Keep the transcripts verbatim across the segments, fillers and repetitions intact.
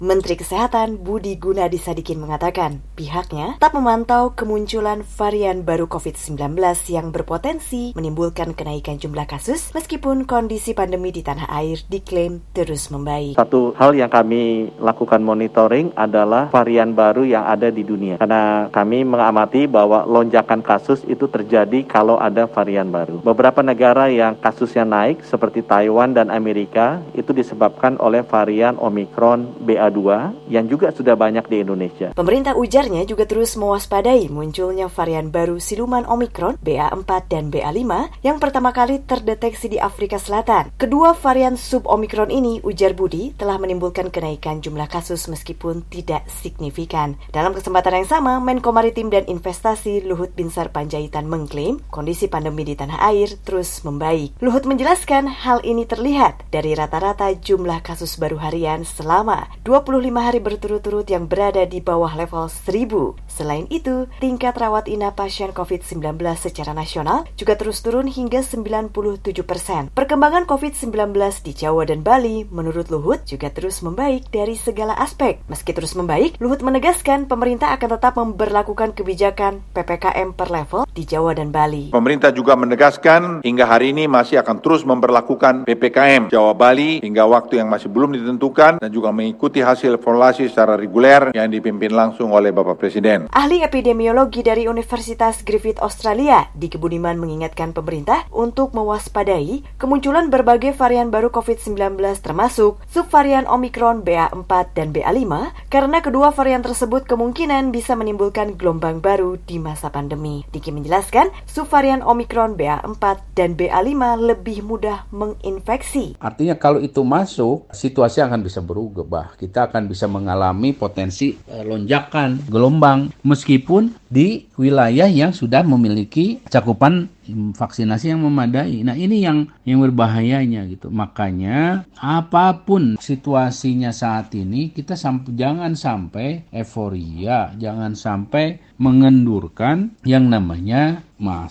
Menteri Kesehatan Budi Gunadi Sadikin mengatakan pihaknya tak memantau kemunculan varian baru covid sembilan belas yang berpotensi menimbulkan kenaikan jumlah kasus meskipun kondisi pandemi di tanah air diklaim terus membaik. Satu hal yang kami lakukan monitoring adalah varian baru yang ada di dunia. Karena kami mengamati bahwa lonjakan kasus itu terjadi kalau ada varian baru. Beberapa negara yang kasusnya naik seperti Taiwan dan Amerika itu disebabkan oleh varian Omicron B A dua yang juga sudah banyak di Indonesia. Pemerintah ujarnya juga terus mewaspadai munculnya varian baru siluman Omicron B A empat dan B A lima yang pertama kali terdeteksi di Afrika Selatan. Kedua varian sub Omicron ini, ujar Budi, telah menimbulkan kenaikan jumlah kasus meskipun tidak signifikan. Dalam kesempatan yang sama, Menko Maritim dan Investasi Luhut Binsar Panjaitan mengklaim kondisi pandemi di tanah air terus membaik. Luhut menjelaskan hal ini terlihat dari rata-rata jumlah kasus baru harian selama dua puluh lima hari berturut-turut yang berada di bawah level seribu. Selain itu, tingkat rawat inap pasien covid sembilan belas secara nasional juga terus turun hingga sembilan puluh tujuh persen. Perkembangan covid sembilan belas di Jawa dan Bali menurut Luhut juga terus membaik dari segala aspek. Meski terus membaik, Luhut menegaskan pemerintah akan tetap memberlakukan kebijakan P P K M per level di Jawa dan Bali. Pemerintah juga menegaskan hingga hari ini masih akan terus memberlakukan P P K M Jawa Bali hingga waktu yang masih belum ditentukan dan juga mengikuti hasil evaluasi secara reguler yang dipimpin langsung oleh Bapak Presiden. Ahli epidemiologi dari Universitas Griffith Australia, Diki Budiman mengingatkan pemerintah untuk mewaspadai kemunculan berbagai varian baru covid sembilan belas termasuk subvarian Omicron B A empat dan B A lima karena kedua varian tersebut kemungkinan bisa menimbulkan gelombang baru di masa pandemi. Diki menjelaskan subvarian Omicron B A empat dan B A lima lebih mudah menginfeksi. Artinya kalau itu masuk, situasi akan bisa berubah. Kita akan bisa mengalami potensi eh, lonjakan, gelombang, meskipun di wilayah yang sudah memiliki cakupan vaksinasi yang memadai. Nah, ini yang yang berbahayanya gitu. Makanya apapun situasinya saat ini, kita sampai, jangan sampai euforia, jangan sampai mengendurkan yang namanya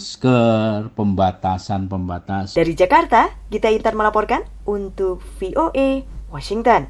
masker, pembatasan-pembatasan. Dari Jakarta, Gita Intan melaporkan untuk V O A Washington.